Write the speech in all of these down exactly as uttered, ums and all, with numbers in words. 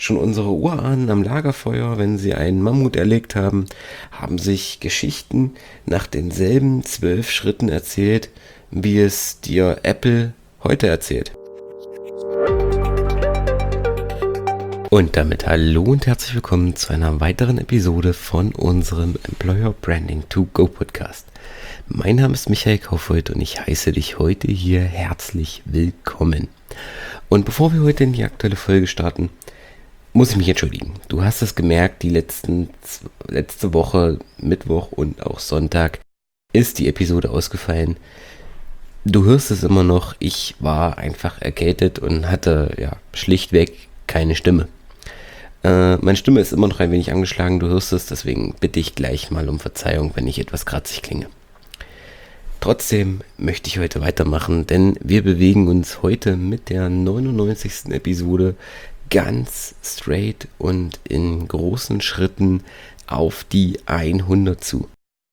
Schon unsere Urahnen am Lagerfeuer, wenn sie einen Mammut erlegt haben, haben sich Geschichten nach denselben zwölf Schritten erzählt, wie es dir Apple heute erzählt. Und damit hallo und herzlich willkommen zu einer weiteren Episode von unserem Employer Branding to Go Podcast. Mein Name ist Michael Kaufhold und ich heiße dich heute hier herzlich willkommen. Und bevor wir heute in die aktuelle Folge starten, muss ich mich entschuldigen. Du hast es gemerkt, die letzten, letzte Woche, Mittwoch und auch Sonntag ist die Episode ausgefallen. Du hörst es immer noch, ich war einfach erkältet und hatte ja schlichtweg keine Stimme. Äh, meine Stimme ist immer noch ein wenig angeschlagen, du hörst es, deswegen bitte ich gleich mal um Verzeihung, wenn ich etwas kratzig klinge. Trotzdem möchte ich heute weitermachen, denn wir bewegen uns heute mit der neunundneunzigsten Episode ganz straight und in großen Schritten auf die hundert zu.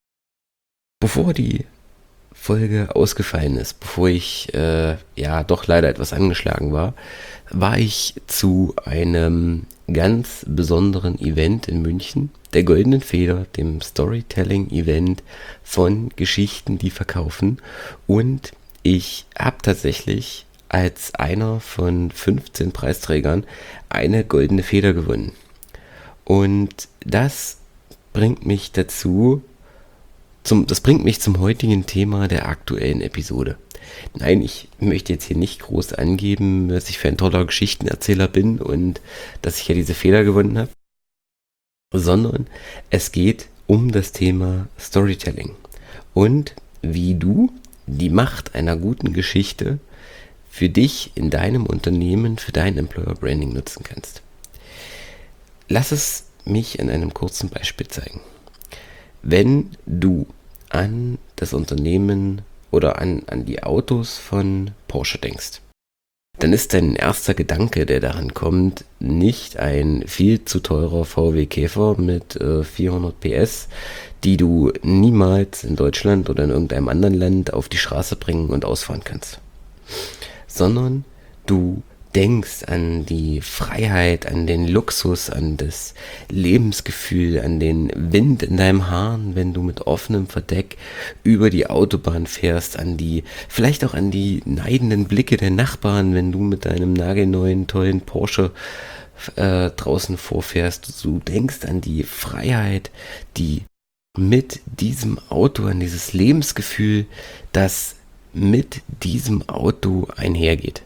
Bevor die Folge ausgefallen ist, bevor ich äh, ja doch leider etwas angeschlagen war, war ich zu einem ganz besonderen Event in München, der Goldenen Feder, dem Storytelling-Event von Geschichten, die verkaufen. Und ich habe tatsächlich als einer von fünfzehn Preisträgern eine Goldene Feder gewonnen. Und das bringt mich dazu, zum, das bringt mich zum heutigen Thema der aktuellen Episode. Nein, ich möchte jetzt hier nicht groß angeben, dass ich für ein toller Geschichtenerzähler bin und dass ich ja diese Feder gewonnen habe, sondern es geht um das Thema Storytelling und wie du die Macht einer guten Geschichte für dich in deinem Unternehmen, für dein Employer Branding nutzen kannst. Lass es mich in einem kurzen Beispiel zeigen. Wenn du an das Unternehmen oder an, an die Autos von Porsche denkst, dann ist dein erster Gedanke, der daran kommt, nicht ein viel zu teurer V W Käfer mit äh, vierhundert P S, die du niemals in Deutschland oder in irgendeinem anderen Land auf die Straße bringen und ausfahren kannst, sondern du denkst an die Freiheit, an den Luxus, an das Lebensgefühl, an den Wind in deinem Haaren, wenn du mit offenem Verdeck über die Autobahn fährst, an die, vielleicht auch an die neidenden Blicke der Nachbarn, wenn du mit deinem nagelneuen, tollen Porsche äh, draußen vorfährst. Du denkst an die Freiheit, die mit diesem Auto, an dieses Lebensgefühl, das mit diesem Auto einhergeht.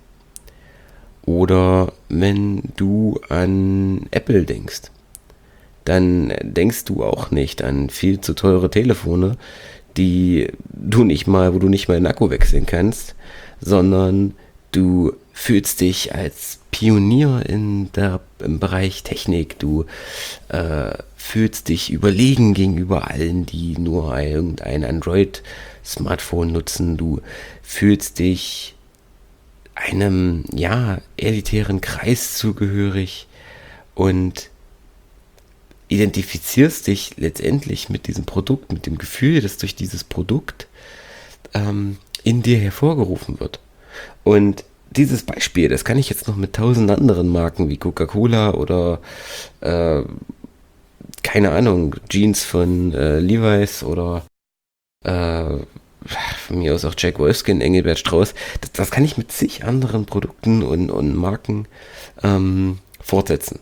Oder wenn du an Apple denkst, dann denkst du auch nicht an viel zu teure Telefone, die du nicht mal, wo du nicht mal den Akku wechseln kannst, sondern du fühlst dich als Pionier in der, im Bereich Technik. Du äh, fühlst dich überlegen gegenüber allen, die nur irgendein Android-Smartphone nutzen. Du fühlst dich einem, ja, elitären Kreis zugehörig und identifizierst dich letztendlich mit diesem Produkt, mit dem Gefühl, das durch dieses Produkt ähm, in dir hervorgerufen wird. Und dieses Beispiel, das kann ich jetzt noch mit tausend anderen Marken wie Coca-Cola oder äh, keine Ahnung, Jeans von äh, Levi's oder äh, von mir aus auch Jack Wolfskin, Engelbert Strauß, das, das kann ich mit zig anderen Produkten und, und Marken ähm, fortsetzen.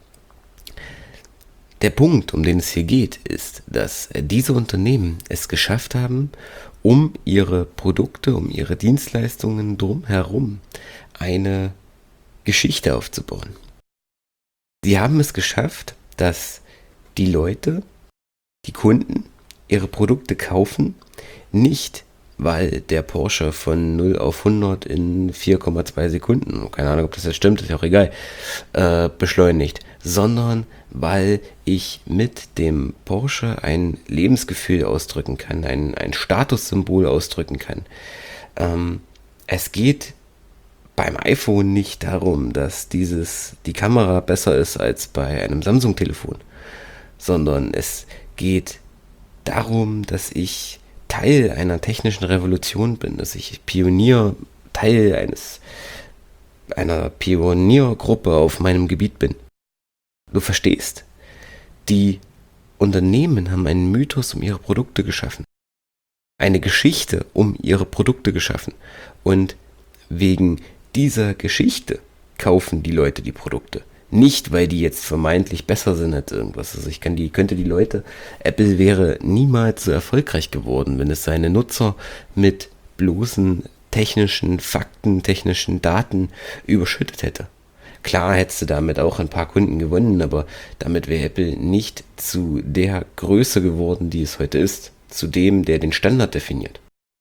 Der Punkt, um den es hier geht, ist, dass diese Unternehmen es geschafft haben, um ihre Produkte, um ihre Dienstleistungen drumherum eine Geschichte aufzubauen. Sie haben es geschafft, dass die Leute, die Kunden, ihre Produkte kaufen, nicht weil der Porsche von null auf hundert in vier Komma zwei Sekunden, keine Ahnung, ob das jetzt stimmt, ist ja auch egal, äh, beschleunigt, sondern weil ich mit dem Porsche ein Lebensgefühl ausdrücken kann, ein, ein Statussymbol ausdrücken kann. Ähm, es geht beim iPhone nicht darum, dass dieses, die Kamera besser ist als bei einem Samsung-Telefon, sondern es geht darum, dass ich Teil einer technischen Revolution bin, dass ich Pionier, Teil eines einer Pioniergruppe auf meinem Gebiet bin. Du verstehst, die Unternehmen haben einen Mythos um ihre Produkte geschaffen. Eine Geschichte um ihre Produkte geschaffen. Und wegen dieser Geschichte kaufen die Leute die Produkte. Nicht, weil die jetzt vermeintlich besser sind als irgendwas. Also ich kann die, könnte die Leute, Apple wäre niemals so erfolgreich geworden, wenn es seine Nutzer mit bloßen technischen Fakten, technischen Daten überschüttet hätte. Klar hättest du damit auch ein paar Kunden gewonnen, aber damit wäre Apple nicht zu der Größe geworden, die es heute ist. Zu dem, der den Standard definiert.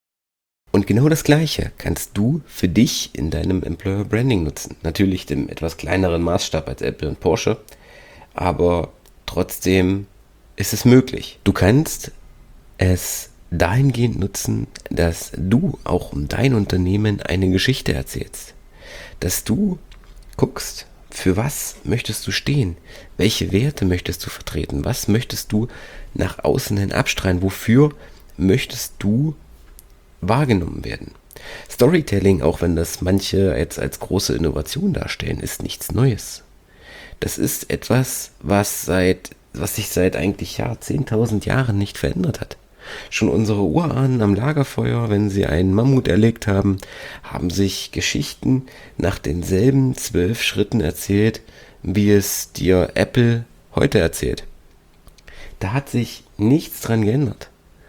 Und genau das Gleiche kannst du für dich in deinem Employer Branding nutzen. Natürlich im etwas kleineren Maßstab als Apple und Porsche, aber trotzdem ist es möglich. Du kannst es dahingehend nutzen, dass du auch um dein Unternehmen eine Geschichte erzählst. Dass du guckst, für was möchtest du stehen? Welche Werte möchtest du vertreten? Was möchtest du nach außen hin abstrahlen? Wofür möchtest du wahrgenommen werden? Storytelling, auch wenn das manche jetzt als große Innovation darstellen, ist nichts Neues. Das ist etwas, was seit, was sich seit eigentlich ja, zehntausend Jahren nicht verändert hat. Schon unsere Urahnen am Lagerfeuer, wenn sie einen Mammut erlegt haben, haben sich Geschichten nach denselben zwölf Schritten erzählt, wie es dir Apple heute erzählt. Da hat sich nichts dran geändert.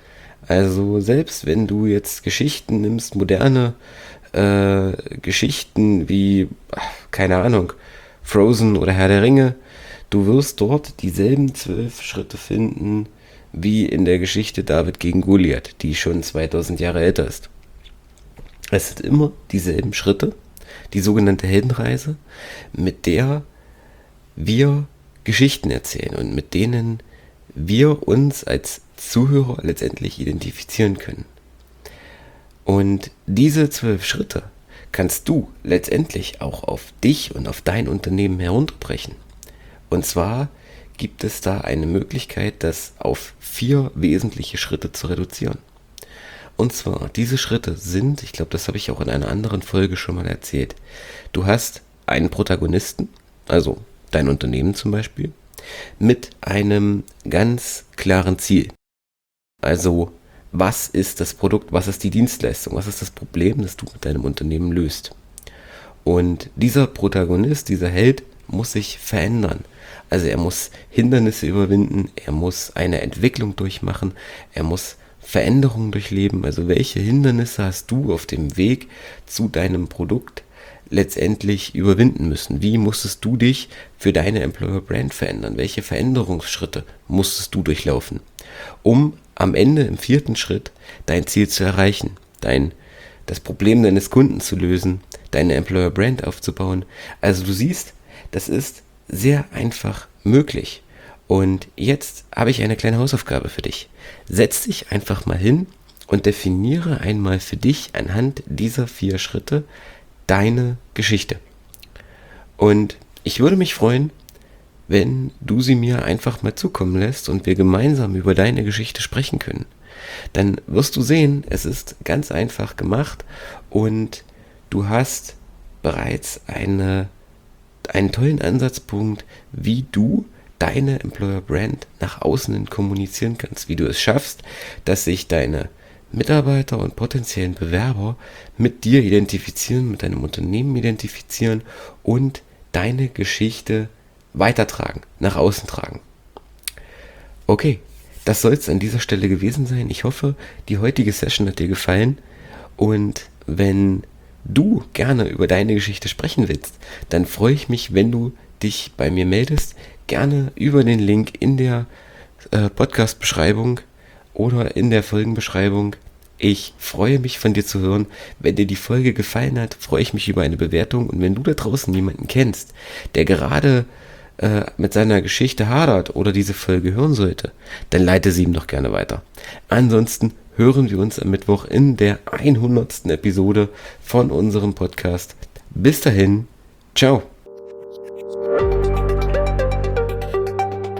Also selbst wenn du jetzt Geschichten nimmst, moderne äh, Geschichten wie, keine Ahnung, Frozen oder Herr der Ringe, du wirst dort dieselben zwölf Schritte finden, wie in der Geschichte David gegen Goliath, die schon zweitausend Jahre älter ist. Es sind immer dieselben Schritte, die sogenannte Heldenreise, mit der wir Geschichten erzählen und mit denen wir uns als Zuhörer letztendlich identifizieren können. Und diese zwölf Schritte kannst du letztendlich auch auf dich und auf dein Unternehmen herunterbrechen. Und zwar gibt es da eine Möglichkeit, das auf vier wesentliche Schritte zu reduzieren. Und zwar, diese Schritte sind, ich glaube, das habe ich auch in einer anderen Folge schon mal erzählt, du hast einen Protagonisten, also dein Unternehmen zum Beispiel, mit einem ganz klaren Ziel. Also, was ist das Produkt, was ist die Dienstleistung, was ist das Problem, das du mit deinem Unternehmen löst. Und dieser Protagonist, dieser Held, muss sich verändern. Also er muss Hindernisse überwinden, er muss eine Entwicklung durchmachen, er muss Veränderungen durchleben. Also welche Hindernisse hast du auf dem Weg zu deinem Produkt letztendlich überwinden müssen? Wie musstest du dich für deine Employer Brand verändern? Welche Veränderungsschritte musstest du durchlaufen, um am Ende im vierten Schritt dein Ziel zu erreichen, dein, das Problem deines Kunden zu lösen, deine Employer Brand aufzubauen? Also du siehst, das ist sehr einfach möglich. Und jetzt habe ich eine kleine Hausaufgabe für dich. Setz dich einfach mal hin und definiere einmal für dich anhand dieser vier Schritte deine Geschichte. Und ich würde mich freuen, wenn du sie mir einfach mal zukommen lässt und wir gemeinsam über deine Geschichte sprechen können. Dann wirst du sehen, es ist ganz einfach gemacht und du hast bereits eine einen tollen Ansatzpunkt, wie du deine Employer Brand nach außen hin kommunizieren kannst, wie du es schaffst, dass sich deine Mitarbeiter und potenziellen Bewerber mit dir identifizieren, mit deinem Unternehmen identifizieren und deine Geschichte weitertragen, nach außen tragen. Okay, das soll es an dieser Stelle gewesen sein. Ich hoffe, die heutige Session hat dir gefallen und wenn du gerne über deine Geschichte sprechen willst, dann freue ich mich, wenn du dich bei mir meldest, gerne über den Link in der äh, Podcast-Beschreibung oder in der Folgenbeschreibung. Ich freue mich, von dir zu hören. Wenn dir die Folge gefallen hat, freue ich mich über eine Bewertung. Und wenn du da draußen jemanden kennst, der gerade äh, mit seiner Geschichte hadert oder diese Folge hören sollte, dann leite sie ihm doch gerne weiter. Ansonsten hören wir uns am Mittwoch in der hundertsten Episode von unserem Podcast. Bis dahin, ciao.